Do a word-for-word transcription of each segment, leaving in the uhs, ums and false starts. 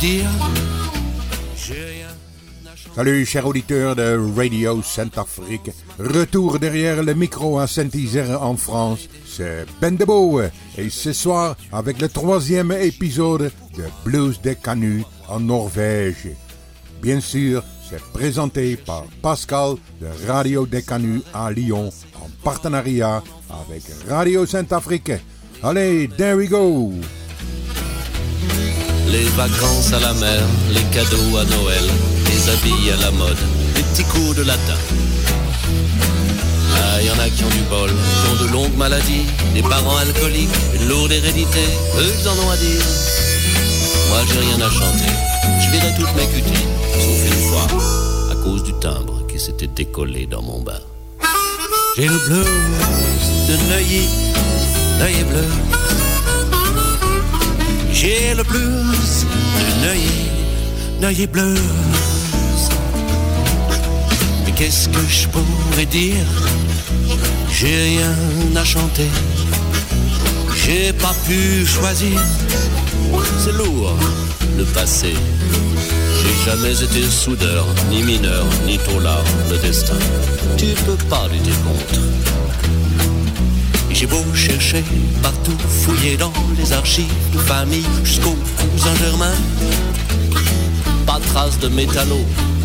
dire. Salut chers auditeurs de Radio Saint-Afrique. Retour derrière le micro à Saint-Isère en France. C'est Ben de Beau. Et ce soir avec le troisième épisode de Blues des Canuts en Norvège. Bien sûr, c'est présenté par Pascal de Radio des Canuts à Lyon en partenariat avec Radio Saint-Afrique. Allez, there we go! Les vacances à la mer, les cadeaux à Noël, les habits à la mode, les petits coups de latin. Ah, y en a qui ont du bol, qui ont de longues maladies, des parents alcooliques, une lourde hérédité, eux ils en ont à dire. Moi j'ai rien à chanter, je verrai toutes mes cuties, sauf une fois, à cause du timbre qui s'était décollé dans mon bain. J'ai le blues de Neuilly, Neuilly bleu. J'ai le blues de Neuilly, Neuilly blues. Mais qu'est-ce que je pourrais dire? J'ai rien à chanter, j'ai pas pu choisir. C'est lourd, le passé. J'ai jamais été soudeur, ni mineur, ni taulard. Le destin, tu peux pas lutter contre. J'ai beau chercher partout, fouiller dans les archives de famille jusqu'au cousin germain, pas de trace de métallo.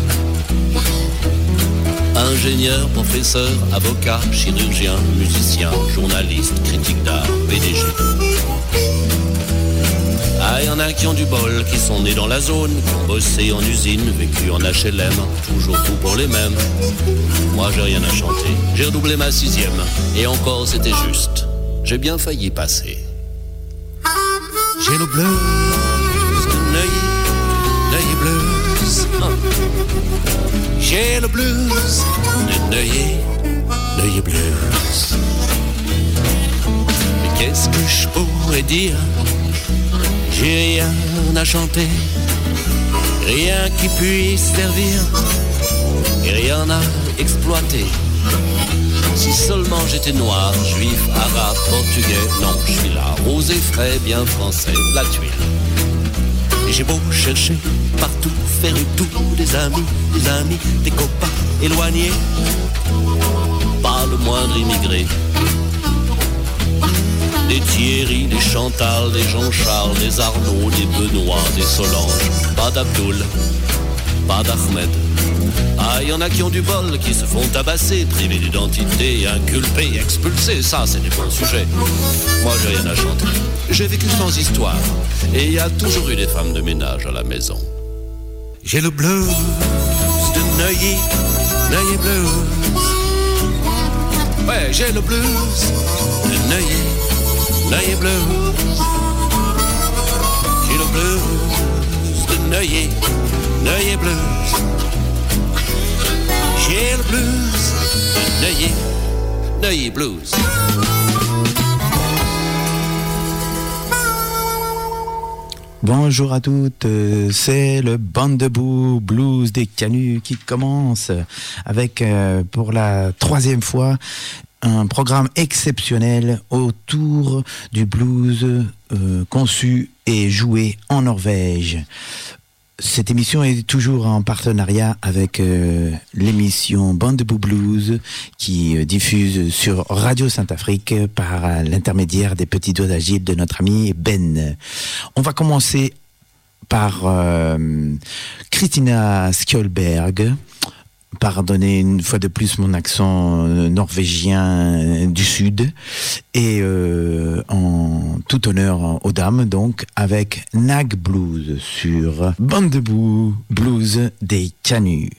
Ingénieur, professeur, avocat, chirurgien, musicien, journaliste, critique d'art, P D G. Ah, y'en a qui ont du bol, qui sont nés dans la zone, qui ont bossé en usine, vécu en H L M, toujours tout pour les mêmes. Moi j'ai rien à chanter, j'ai redoublé ma sixième, et encore c'était juste, j'ai bien failli passer. J'ai le blues de Neuilly, Neuilly blues. J'ai le blues de Neuilly, Neuilly blues. Mais qu'est-ce que je pourrais dire? J'ai rien à chanter, rien qui puisse servir, et rien à exploiter. Si seulement j'étais noir, juif, arabe, portugais, non, je suis là, rosé, frais, bien français, la tuile. Et j'ai beau chercher partout, faire le tour des amis, des amis, des copains éloignés, pas le moindre immigré. Des Thierry, des Chantal, des Jean-Charles, des Arnaud, des Benoît, des Solange. Pas d'Abdoul, pas d'Ahmed. Ah, y en a qui ont du bol, qui se font tabasser, privés d'identité, inculpés, expulsés. Ça, c'est des bons sujets. Moi, j'ai rien à chanter. J'ai vécu sans histoire. Et il y a toujours eu des femmes de ménage à la maison. J'ai le blues de Neuilly, Neuilly blues. Ouais, j'ai le blues de Neuilly, Neuilly blues. J'ai le blues de Neuilly, Neuilly blues. J'ai le blues de Neuilly, Neuilly blues. Bonjour à toutes, c'est le Bandebou Blues des Canuts qui commence avec, euh, pour la troisième fois, un programme exceptionnel autour du blues euh, conçu et joué en Norvège. Cette émission est toujours en partenariat avec euh, l'émission Bandebou Blues qui euh, diffuse sur Radio Saint-Afrique par l'intermédiaire des petits doigts d'Agile de notre ami Ben. On va commencer par euh, Christina Skjolberg. Pardonnez une fois de plus mon accent norvégien du Sud, et euh, en tout honneur aux dames, donc, avec Nag Blues sur Bandebou Blues des Canuts.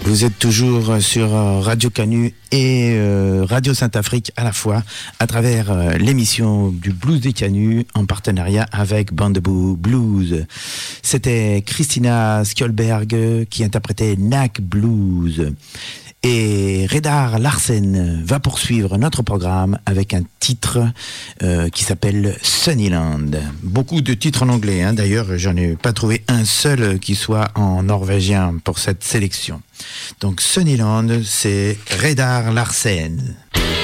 Vous êtes toujours sur Radio Canu et euh, Radio Saint-Afrique à la fois, à travers euh, l'émission du Blues des Canuts en partenariat avec Bandebou Blues. C'était Christina Skjolberg qui interprétait Knack Blues. Et Reidar Larsen va poursuivre notre programme avec un titre euh, qui s'appelle Sunnyland. Beaucoup de titres en anglais, hein. D'ailleurs, j'en ai pas trouvé un seul qui soit en norvégien pour cette sélection. Donc Sunnyland, c'est Reidar Larsen.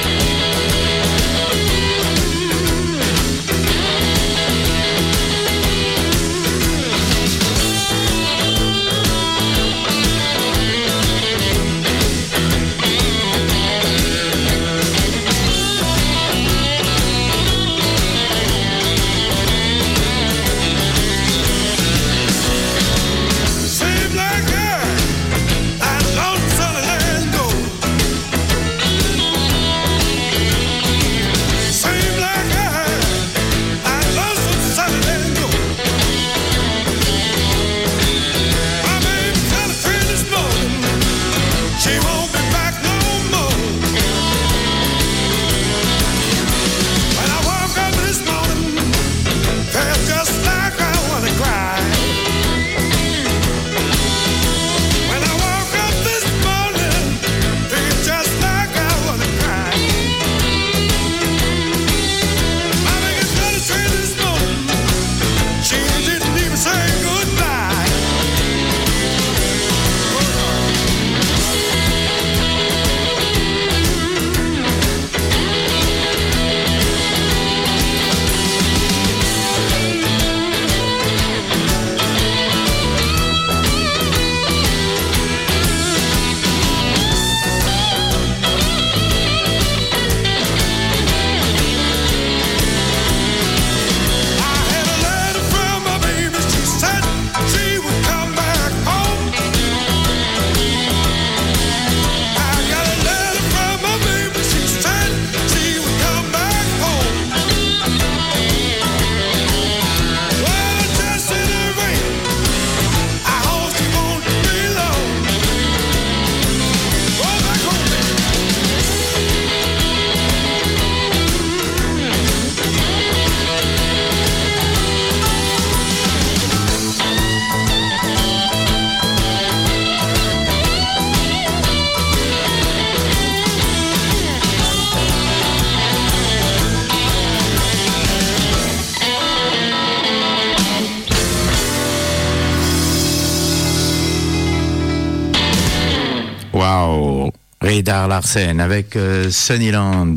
Reidar Larsen avec euh, Sunnyland.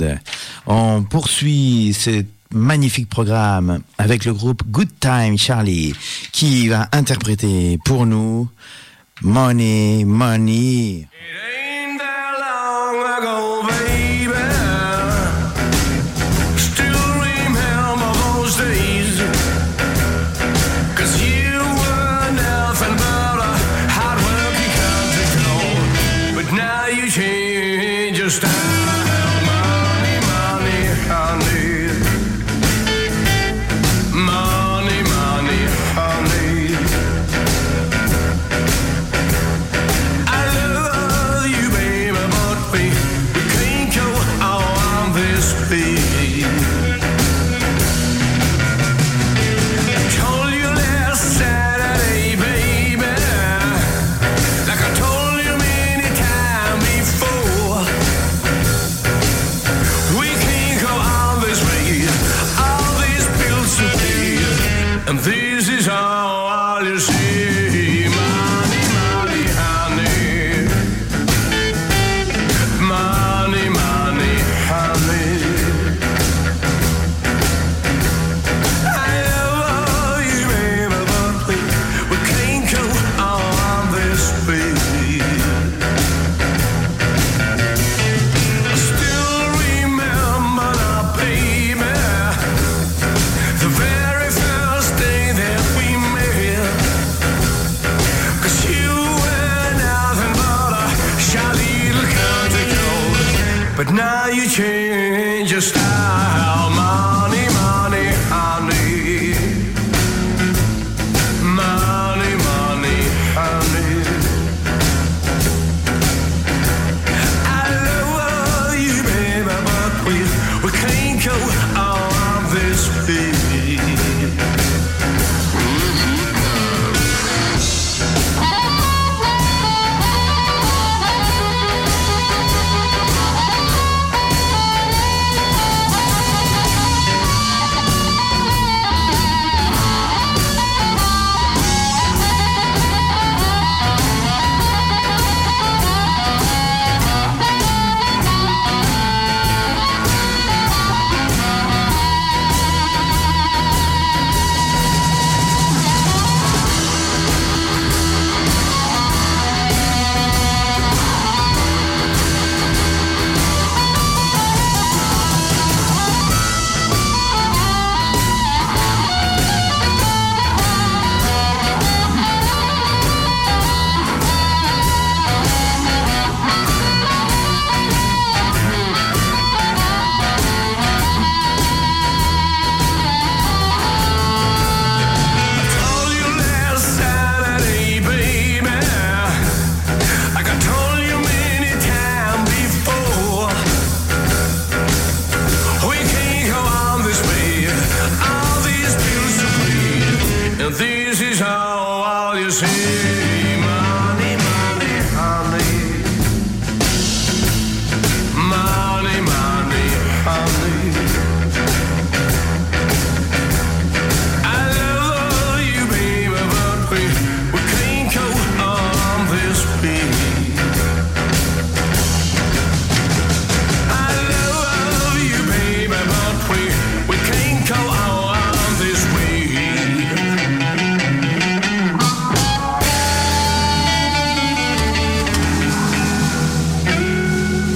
On poursuit ce magnifique programme avec le groupe Good Time Charlie qui va interpréter pour nous Money, Money. But now you change your style. Money, money, honey. Money, money, honey.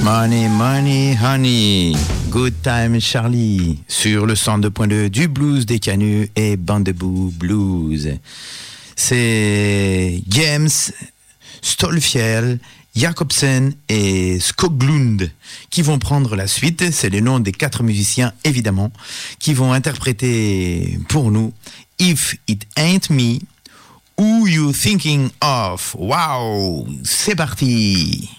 Money, money, honey. Good time, Charlie. Sur le cent deux point deux du blues des Canuts et Bandebou Blues. C'est James Stolfiel, Jacobsen et Skoglund qui vont prendre la suite. C'est les noms des quatre musiciens, évidemment, qui vont interpréter pour nous If It Ain't Me, Who You Thinking Of. Wow, c'est parti.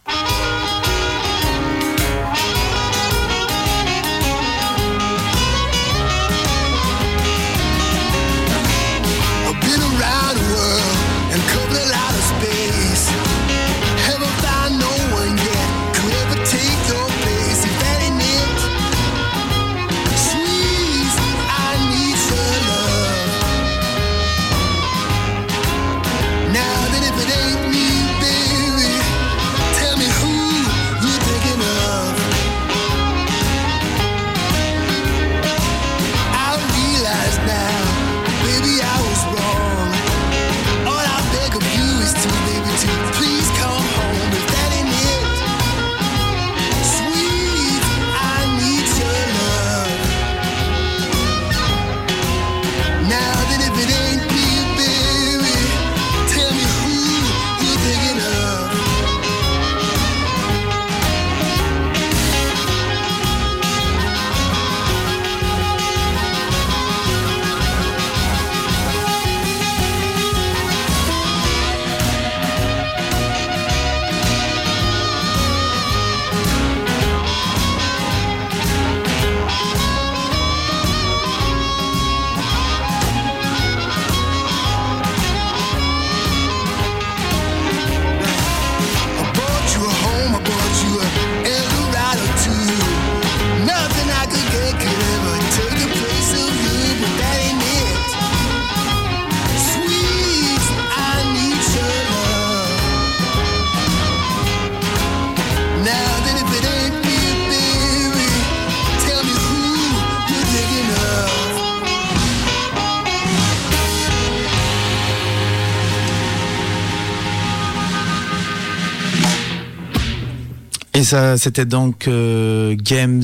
Et ça, c'était donc euh, James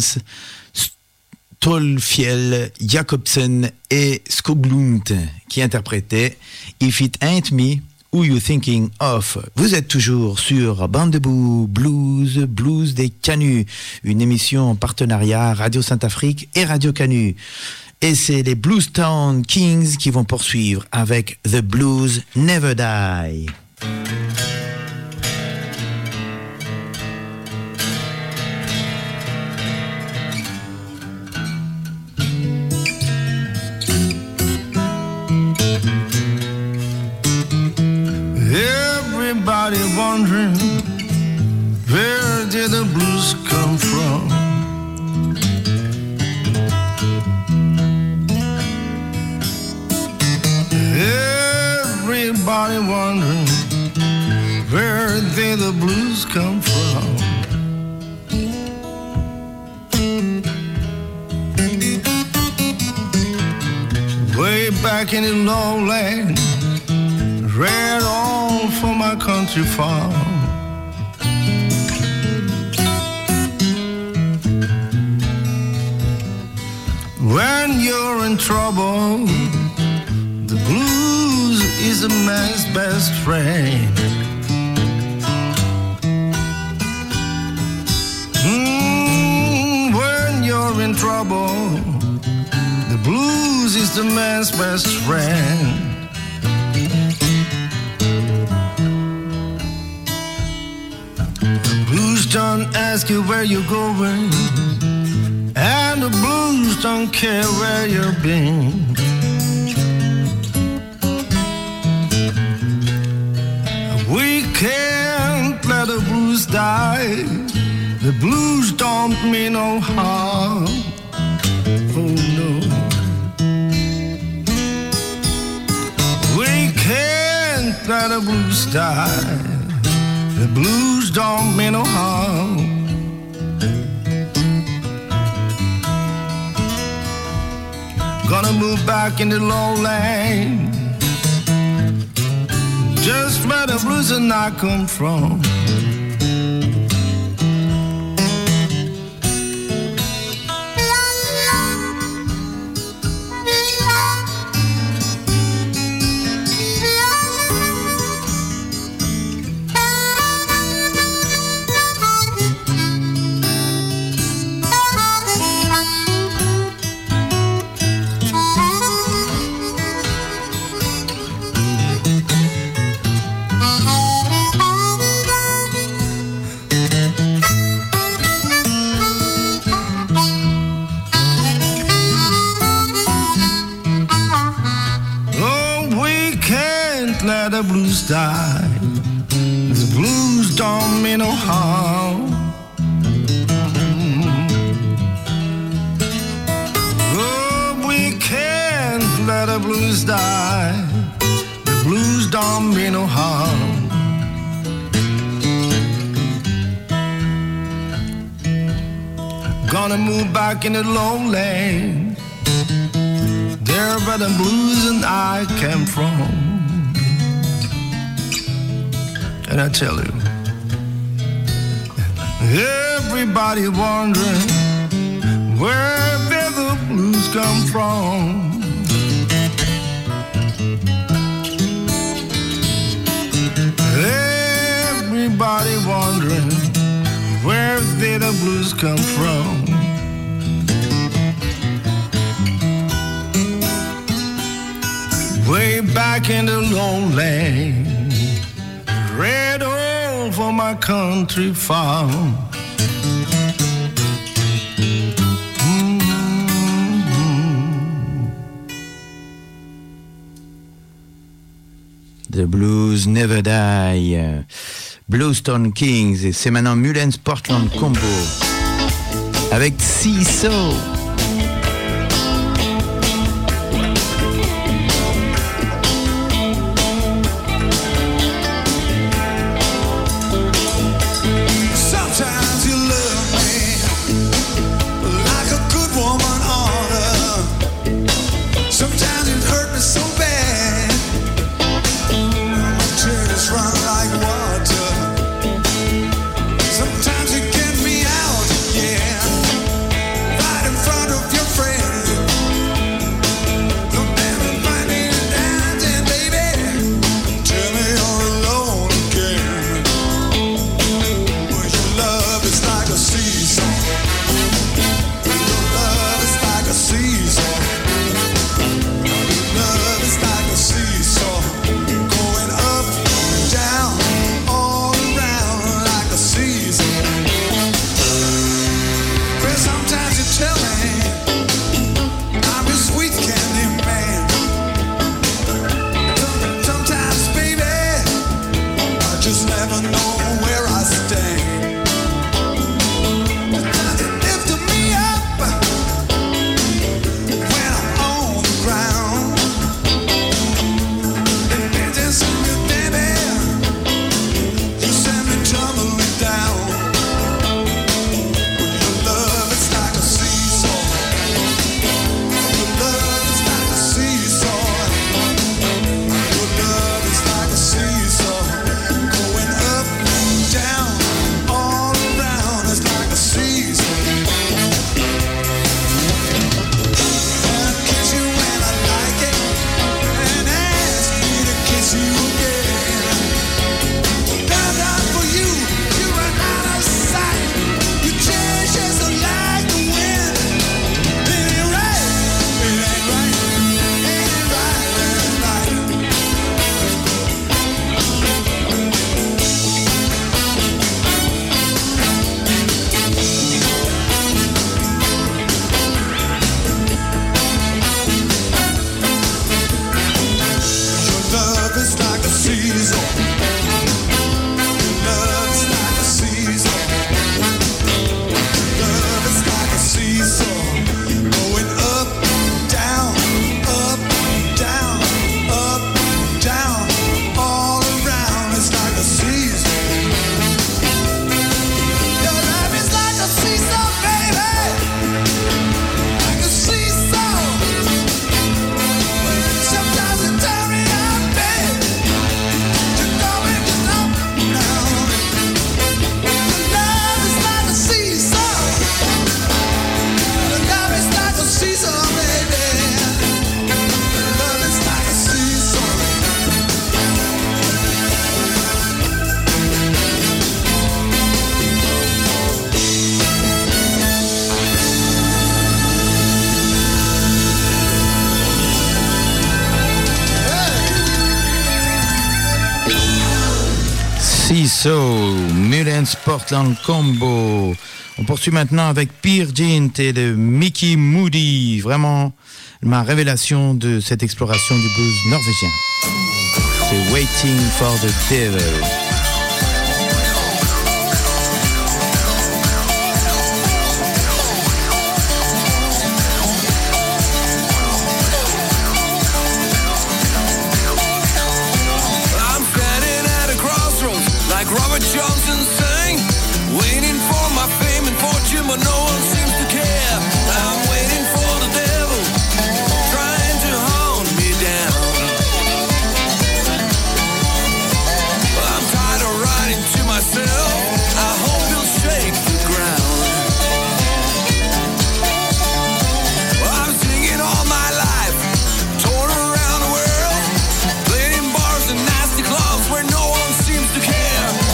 Stolfiel, Jacobsen et Skoglund qui interprétaient If It Ain't Me, Who You Thinking Of. Vous êtes toujours sur Bandebou Blues, Blues des Canuts, une émission en partenariat Radio Saint-Afrique et Radio Canut. Et c'est les Bluestown Kings qui vont poursuivre avec The Blues Never Die. Everybody wondering, where did the blues come from? Everybody wondering, where did the blues come from? Way back in the lowland, red all for my country farm. When you're in trouble, the blues is a man's best friend. Mm, when you're in trouble, the blues is the man's best friend. Don't ask you where you're going, and the blues don't care where you've been. We can't let the blues die. The blues don't mean no harm. Oh no. We can't let the blues die. The blues don't mean no harm. Gonna move back in the lowland, just where the blues and I come from. blues die. The blues don't mean no harm. Oh, we can't let the blues die. The blues don't mean no harm. Gonna move back in the lowland, there where the blues and I came from. And I tell you, everybody wondering where did the blues come from. Everybody wondering where did the blues come from. Way back in the lowland, red oil for my country farm. The Blues Never Die, Bluestone Kings, et c'est maintenant Mullens Portland Combo avec Seesaw. Seesaw, Mullens Portland Combo. On poursuit maintenant avec Peer Gynt et de Mickey Moody. Vraiment ma révélation de cette exploration du blues norvégien. c'est Waiting for the Devil. Robert Johnson sang, waiting for my fame and fortune, but no one seems to care. I'm waiting for the devil, trying to hold me down. I'm tired of writing to myself, I hope he'll shake the ground. I'm singing all my life, torn around the world, playing in bars and nasty clubs where no one seems to care.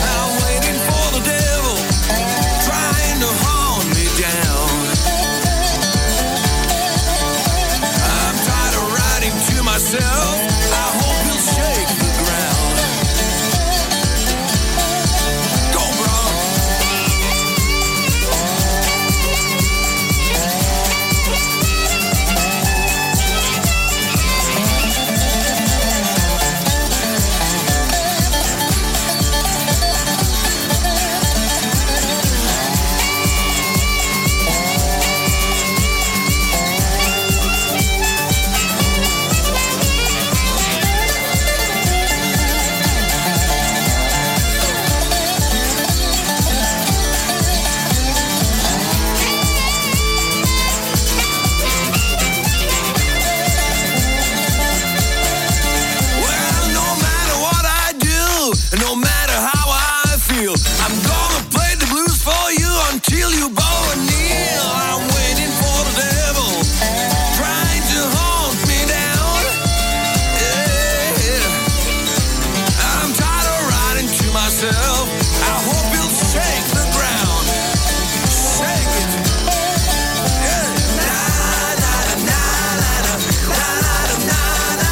I hope he'll shake the ground. Go, bro. No matter how I feel, I'm gonna play the blues for you until you bow and kneel. I'm waiting for the devil, trying to hold me down. Yeah. I'm tired of writing to myself, I hope he'll shake the ground. Shake it. Yeah. Na, na, na, na, na, na, na, na, na,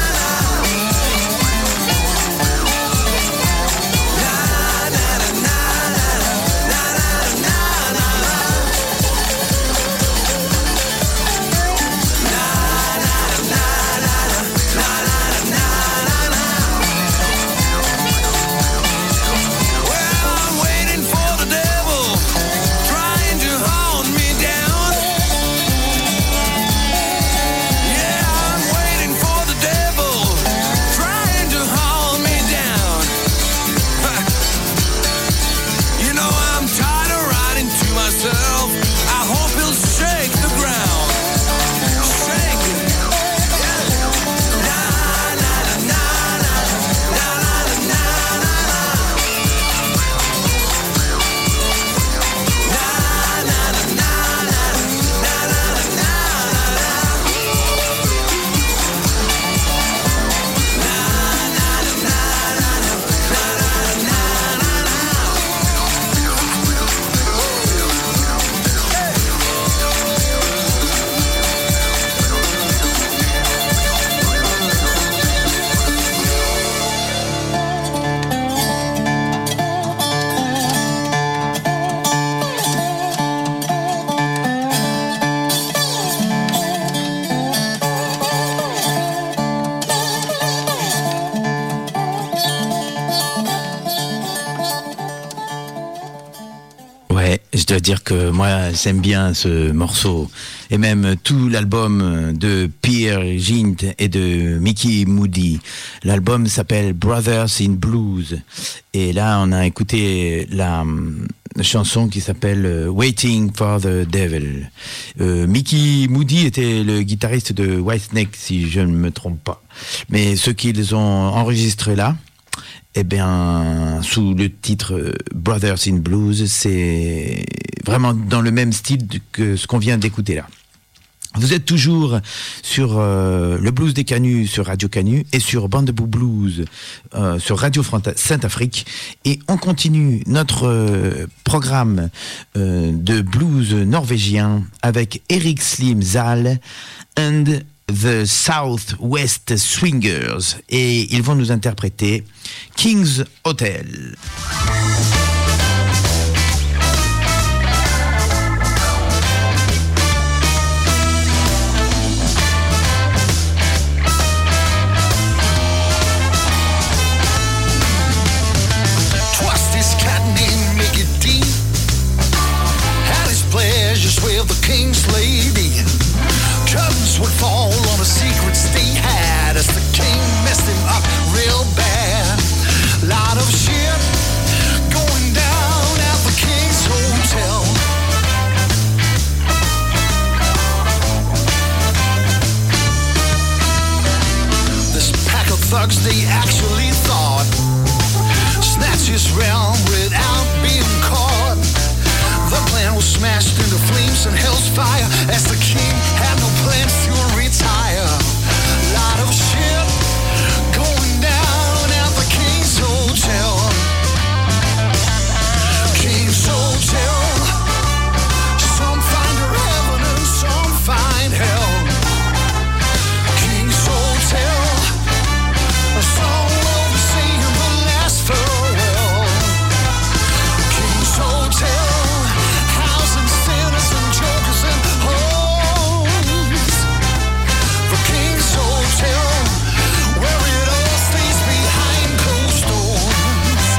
Je dois dire que moi j'aime bien ce morceau et même tout l'album de Peer Gynt et de Mickey Moody. L'album s'appelle Brothers in Blues et là on a écouté la chanson qui s'appelle Waiting for the Devil. Euh, Mickey Moody était le guitariste de Whitesnake si je ne me trompe pas. Mais ce qu'ils ont enregistré là, eh bien, sous le titre Brothers in Blues, c'est vraiment dans le même style que ce qu'on vient d'écouter là. Vous êtes toujours sur euh, le Blues des Canuts sur Radio Canut et sur Bandebou Blues euh, sur Radio Saint-Afrique. Et on continue notre euh, programme euh, de blues norvégien avec Eric Slim Zahl and The Southwest Swingers et ils vont nous interpréter King's Hotel. flames and hell's fire as the king had no plans to retire. Lot of shit going down at the King's Hotel. King's Hotel. Some find a heaven and some find hell. King's Hotel. Some will be seeing the last farewell. King's Hotel. Housing sinners and jokers and hoes. The King's Hotel, where it all stays behind closed doors.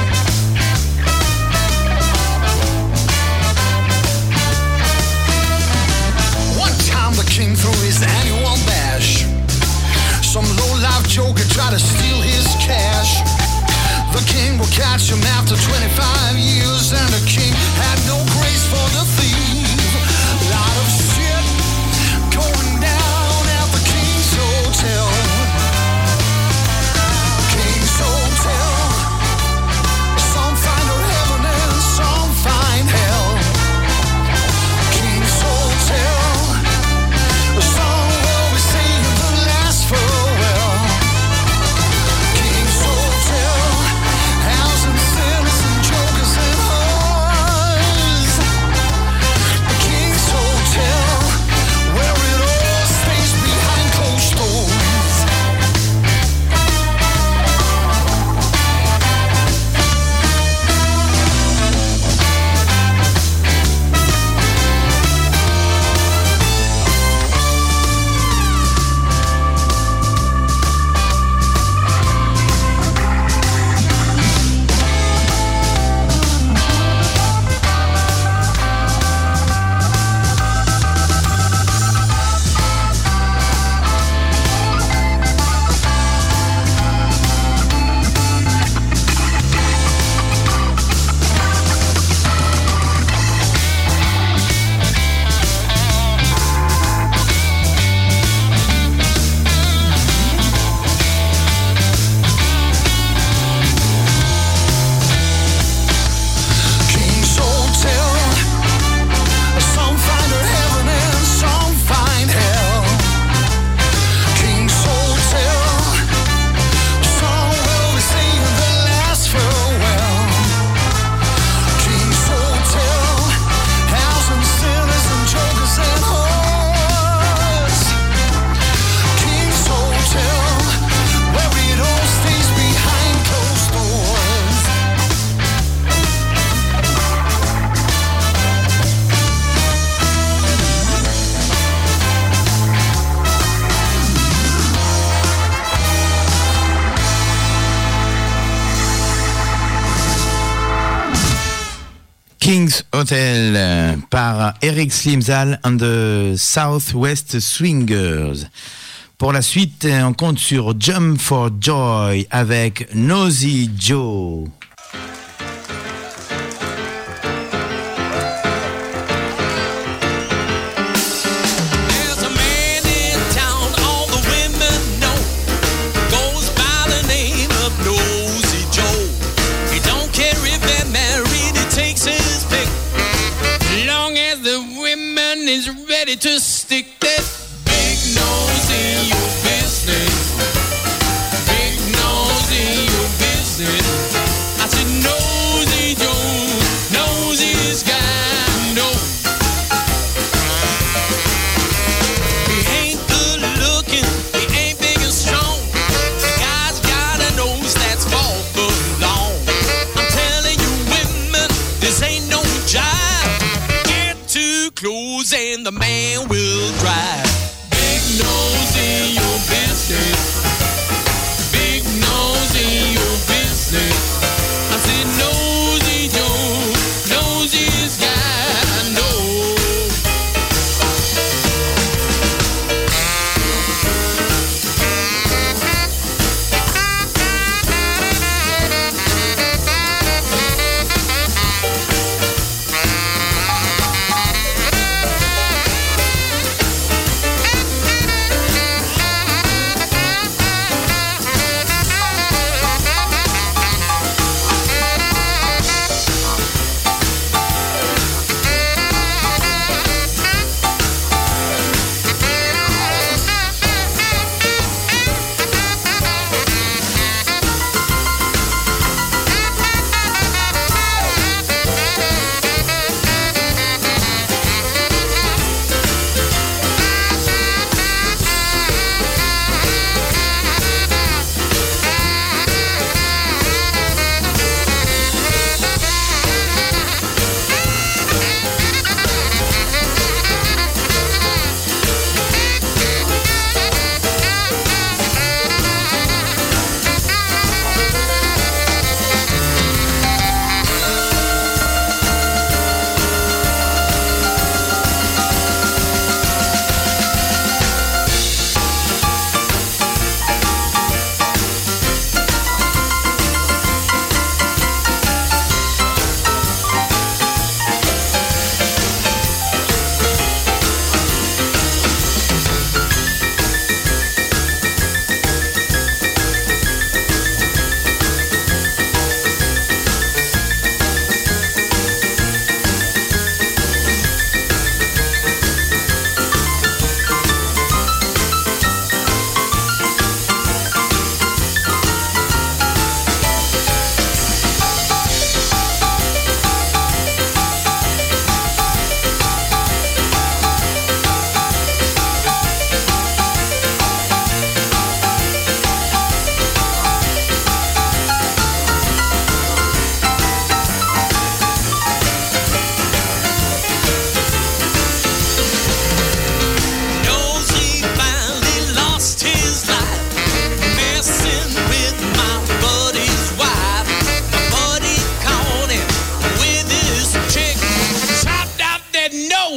One time the king threw his annual bash. Some low-life joker tried to steal his cash. The king will catch him after twenty-five years, and the king had no grace for the thief. Lot of shit going down at the King's Hotel. King's Hotel. Some find a heaven and some find hell. King's Hotel. Some will be seeing the last farewell. King's Hotel. Housing sinners and jokers and hoes. The King's Hotel, where it all stays behind closed doors. King's Hotel. Some find a heaven and some find hell. King's Hotel. Some will be seeing the last farewell. King's Hotel. Housing sinners and jokers and hoes. King's Hotel, where it all stays behind closed doors. King's Hotel euh, par Eric Slimzal and the Southwest Swingers. Pour la suite, on compte sur Jump for Joy avec Nosy Joe. There's a man in town all the women know, goes by the name of Nosy Joe. He don't care if they're married, he takes his pick, long as the women is ready to stick that big nose in your business. Big nose in your business. I said Nosy Joe, Nosy's guy, no. He ain't good looking, he ain't big and strong. The guy's got a nose that's four foot long. I'm telling you women, this ain't no jive. Get too close and the man will drive. Big nose in your business. Big nose in your business. I said Nosy Joe, Nosy's guy, no.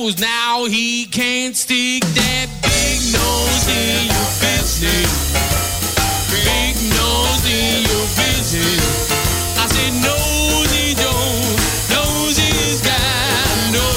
nose. Now he can't stick that big nose in your business. Big nose in your business. I said nosy Joe, nosy's got no.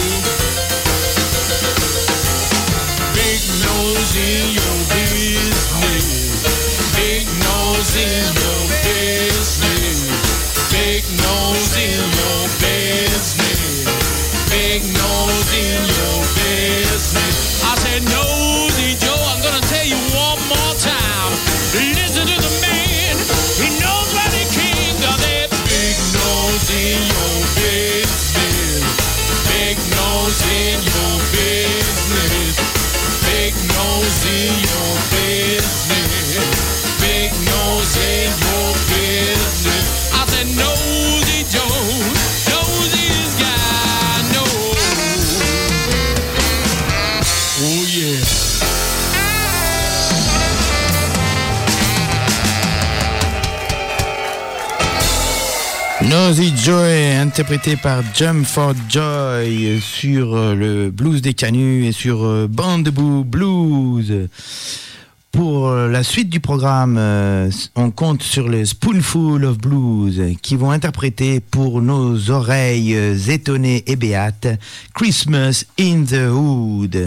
Big nose in your business. Big nose in your business. Big nose in your business. Big nose in your business. I said nosy Joe, I'm gonna tell you one more time. Listen to the man, he knows what the king got that big nose in your business. Big nose in your business. Big nose in your business. Big nose in your business. I said nosy Joe, nosy's got no. Oh yeah. Nosy Joe, interprété par Jump for Joy sur le Blues des Canuts et sur Bandeboo Blues. Pour la suite du programme, on compte sur les Spoonful of Blues qui vont interpréter pour nos oreilles étonnées et béates Christmas in the Hood.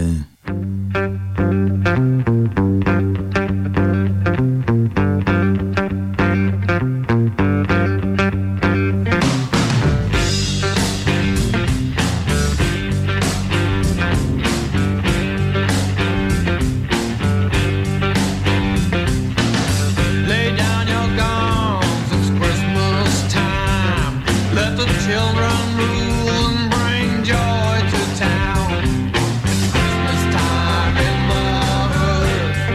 Lay down your guns, it's Christmas time. Let the children rule and bring joy to town. It's Christmas time in the hood.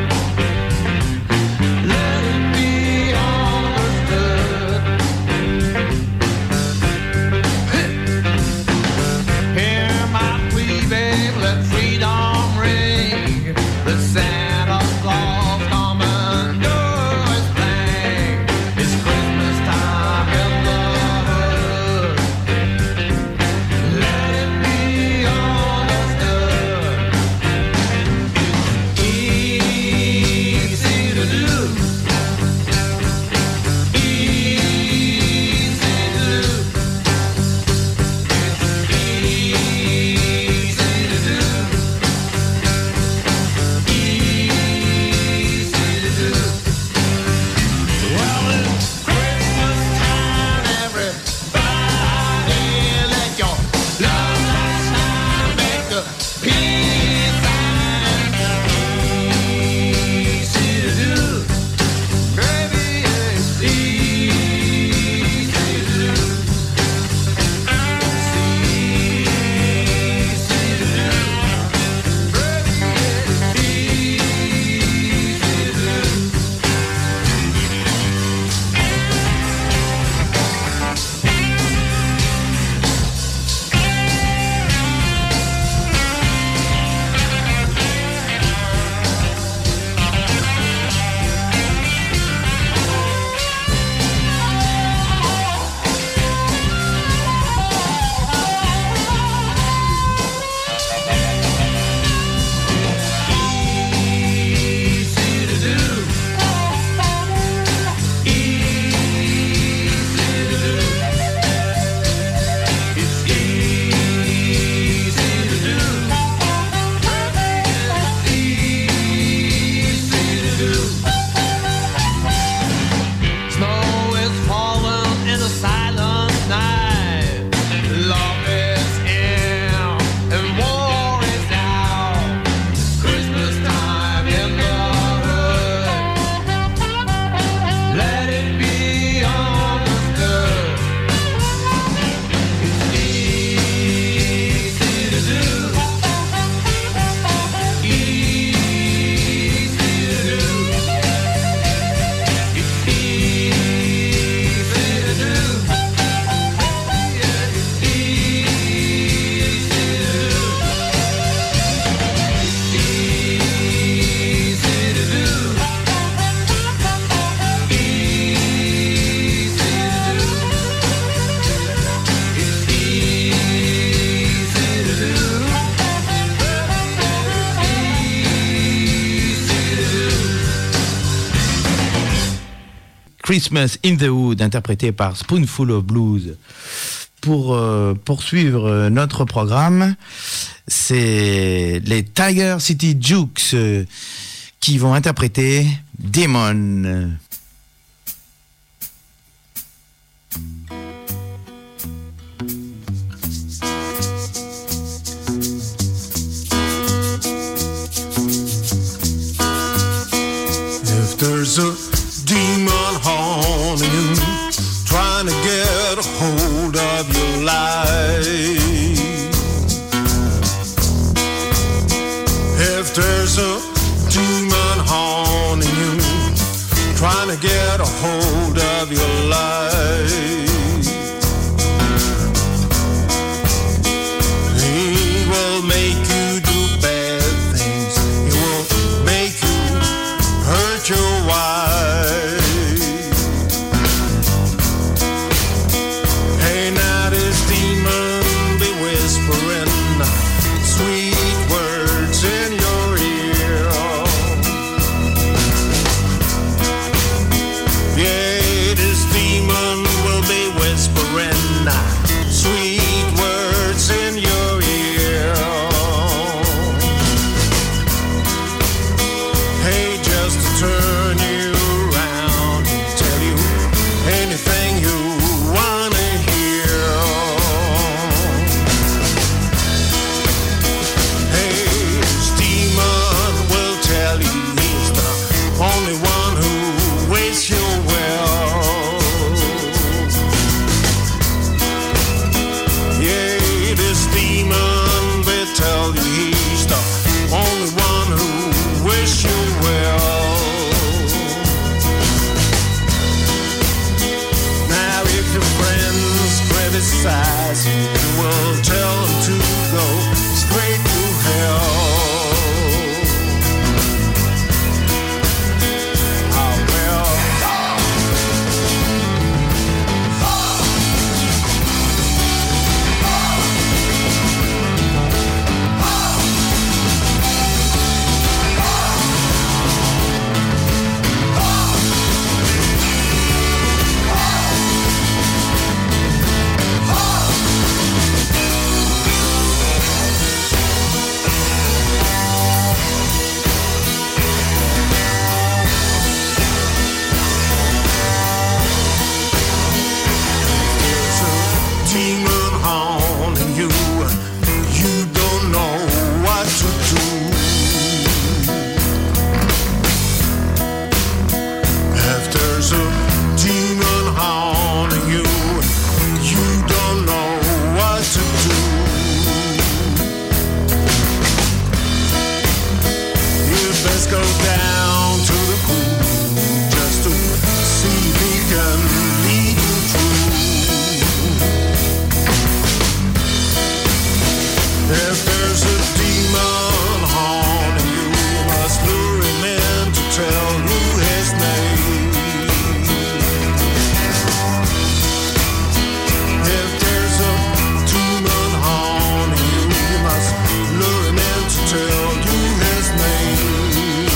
Christmas in the Wood, interprété par Spoonful of Blues. Pour euh, poursuivre notre programme, c'est les Tiger City Jukes euh, qui vont interpréter Demon. If there's a demon haunting you, trying to get a hold of your life. If there's a demon haunting you, trying to get a hold of your life, he will make you do bad things. He will make you hurt your wife. Hey, now this demon be whispering sweet words in your ear. Yeah, this demon will be whispering sweet words in your ear. Hey, just to turn you around and tell you anything you wanna hear. Hey, this demon will tell you he's the only one who wishes you well. Yeah, this demon will tell you he's the only one who wishes you well. Now if your friends criticize you, you will tell them to go straight to hell. Ah, well. There's a demon haunting you. You don't know what to do. If there's a demon haunting you, you don't know what to do. You best go down to the pool just to see if he can lead you through. If there's a demon haunting you, you must lure him in to tell you his name. If there's a demon haunting you, you must lure him in to tell you his name.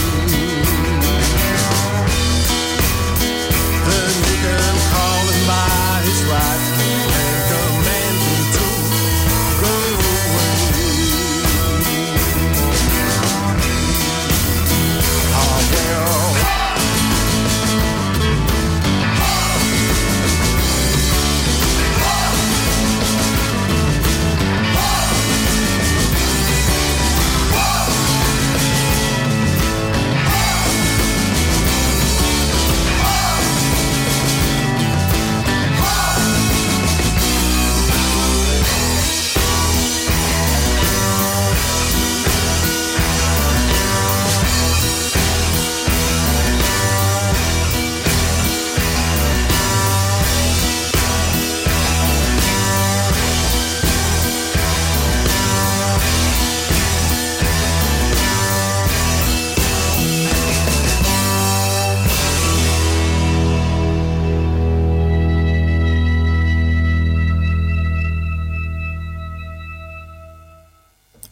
Then you can call him by his right name and command him to go away.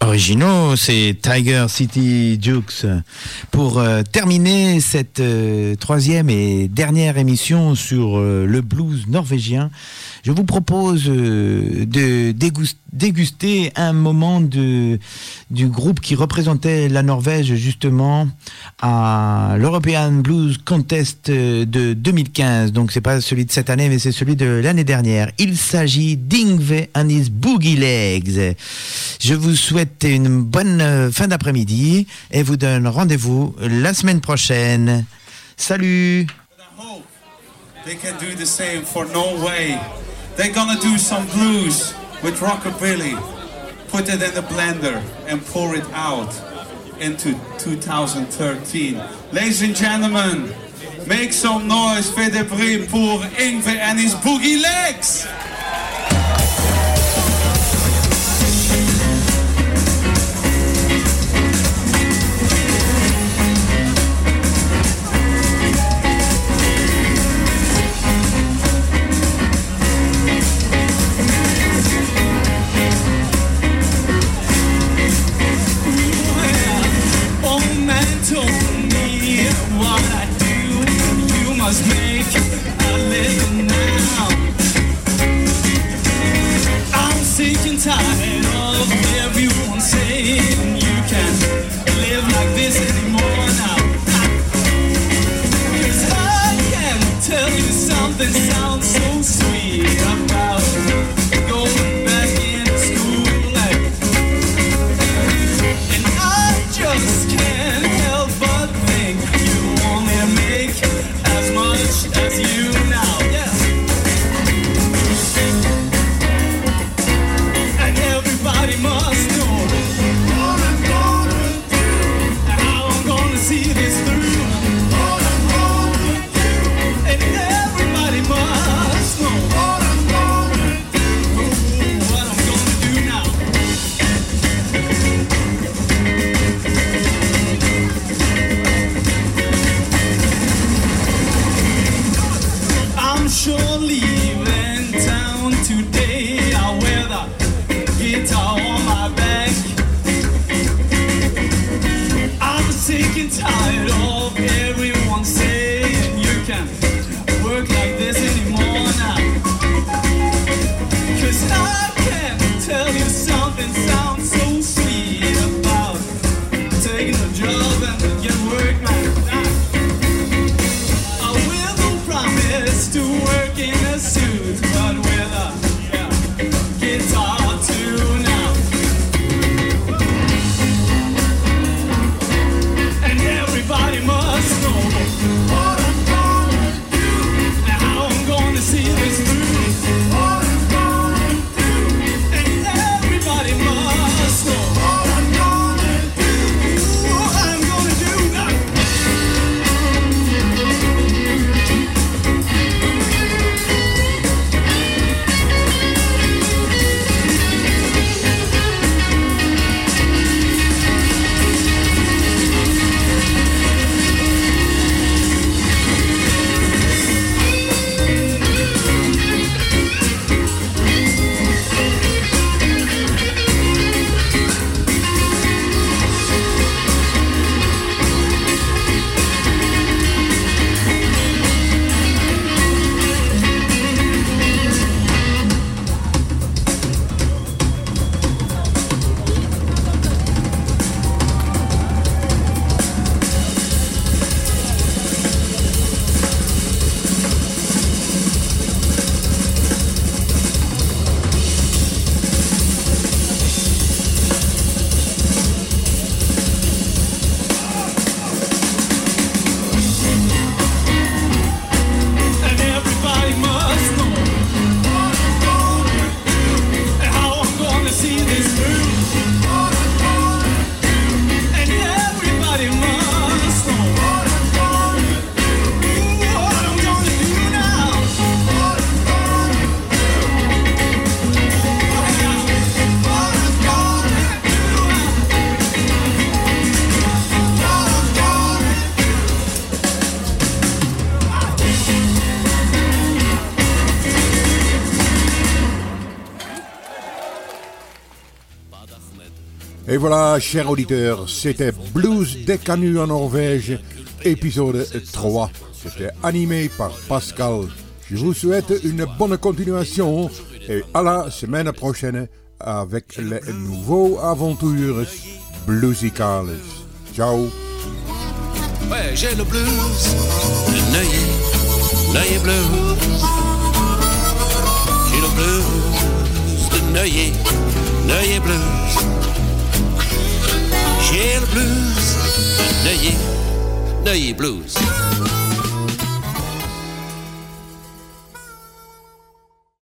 originaux, c'est Tiger City Jukes. Pour euh, terminer cette euh, troisième et dernière émission sur euh, le blues norvégien, je vous propose euh, de déguster, déguster un moment de, du groupe qui représentait la Norvège justement à l'European Blues Contest de deux mille quinze. Donc c'est pas celui de cette année, mais c'est celui de l'année dernière. Il s'agit d'Yngve and his Boogie Legs. Je vous souhaite une bonne fin d'après-midi et vous donne rendez-vous la semaine prochaine. Salut! They can do the same for Norway. They're gonna do some blues with rockabilly, put it in the blender and pour it out into two thousand thirteen. Ladies and gentlemen, make some noise, fais des bruit pour Yngve and his Boogie Legs! Tired of everyone saying you can't live like this anymore now. 'Cause I can tell you something sounds so sweet about going back into school, like, and I just can't help but think you want me to make as much as you now. Yeah. Everybody must know what I'm gonna do, how I'm gonna Et voilà, chers auditeurs, c'était Blues des Canuts en Norvège, épisode trois. C'était animé par Pascal. Je vous souhaite une bonne continuation et à la semaine prochaine avec les nouveaux aventures bluesicales. Ciao. Ouais, j'ai le blues, le Neuilly, Neuilly blues. J'ai le blues, le Neuilly, Neuilly blues. J'ai le blues, le Neuilly, Neuilly blues.